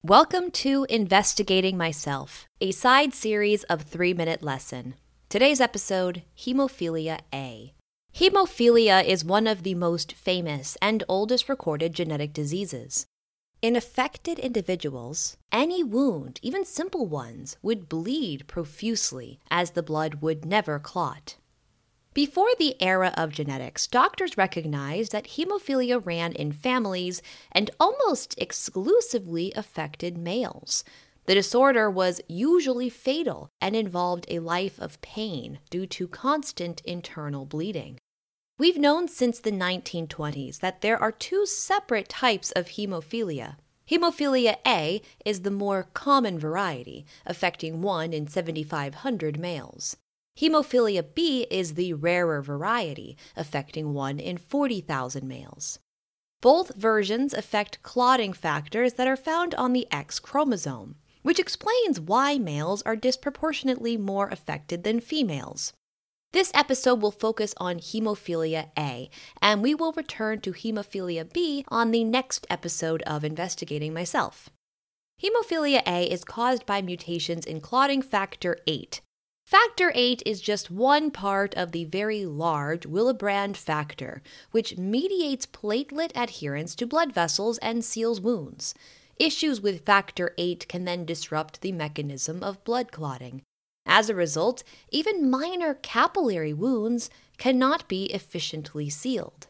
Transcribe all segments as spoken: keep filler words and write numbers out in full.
Welcome to Investigating Myself, a side series of three-minute lesson. Today's episode, Hemophilia A. Hemophilia is one of the most famous and oldest recorded genetic diseases. In affected individuals, any wound, even simple ones, would bleed profusely as the blood would never clot. Before the era of genetics, doctors recognized that hemophilia ran in families and almost exclusively affected males. The disorder was usually fatal and involved a life of pain due to constant internal bleeding. We've known since the nineteen twenties that there are two separate types of hemophilia. Hemophilia A is the more common variety, affecting one in seventy-five hundred males. Hemophilia B is the rarer variety, affecting one in forty thousand males. Both versions affect clotting factors that are found on the X chromosome, which explains why males are disproportionately more affected than females. This episode will focus on hemophilia A, and we will return to hemophilia B on the next episode of Investigating Myself. Hemophilia A is caused by mutations in clotting factor eight. Factor eight is just one part of the very large Willebrand factor, which mediates platelet adherence to blood vessels and seals wounds. Issues with factor eight can then disrupt the mechanism of blood clotting. As a result, even minor capillary wounds cannot be efficiently sealed.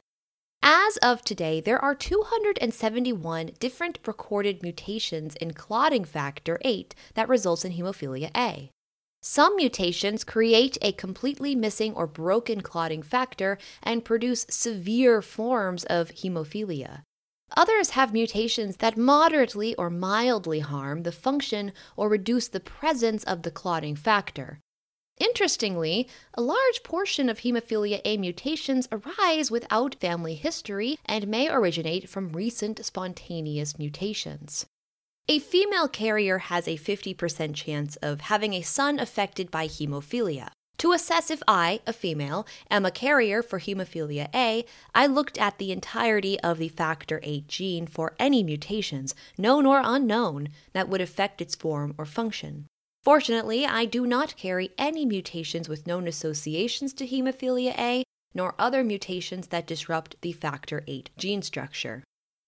As of today, there are two hundred seventy-one different recorded mutations in clotting factor eight that results in hemophilia A. Some mutations create a completely missing or broken clotting factor and produce severe forms of hemophilia. Others have mutations that moderately or mildly harm the function or reduce the presence of the clotting factor. Interestingly, a large portion of hemophilia A mutations arise without family history and may originate from recent spontaneous mutations. A female carrier has a fifty percent chance of having a son affected by hemophilia. To assess if I, a female, am a carrier for hemophilia A, I looked at the entirety of the factor eight gene for any mutations, known or unknown, that would affect its form or function. Fortunately, I do not carry any mutations with known associations to hemophilia A, nor other mutations that disrupt the factor eight gene structure.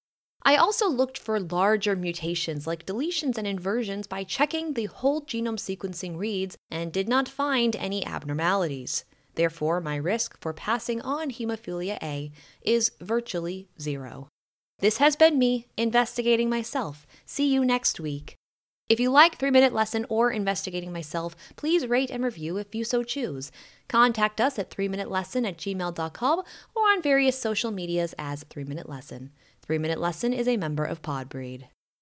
I also looked for larger mutations like deletions and inversions by checking the whole genome sequencing reads and did not find any abnormalities. Therefore, my risk for passing on hemophilia A is virtually zero. This has been me, Investigating Myself. See you next week. If you like three-Minute Lesson or Investigating Myself, please rate and review if you so choose. Contact us at three minute lesson at gmail dot com or on various social medias as three minute lesson. three-Minute Lesson is a member of Podbreed.